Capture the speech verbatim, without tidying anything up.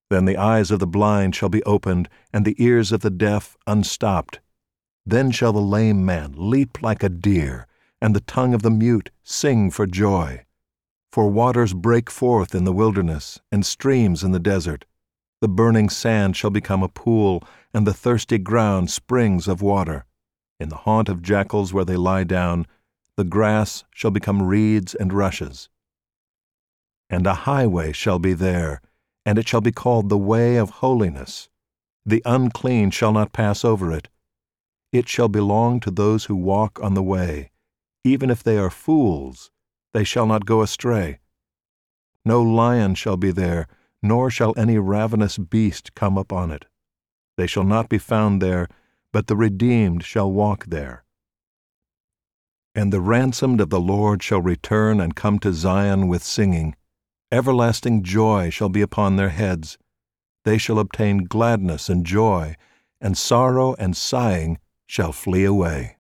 Then the eyes of the blind shall be opened, and the ears of the deaf unstopped. Then shall the lame man leap like a deer, and the tongue of the mute sing for joy. For waters break forth in the wilderness, and streams in the desert. The burning sand shall become a pool, and the thirsty ground springs of water. In the haunt of jackals where they lie down, the grass shall become reeds and rushes. And a highway shall be there, and it shall be called the way of holiness. The unclean shall not pass over it. It shall belong to those who walk on the way. Even if they are fools, they shall not go astray. No lion shall be there, nor shall any ravenous beast come upon it. They shall not be found there, but the redeemed shall walk there. And the ransomed of the Lord shall return and come to Zion with singing. Everlasting joy shall be upon their heads. They shall obtain gladness and joy, and sorrow and sighing shall flee away.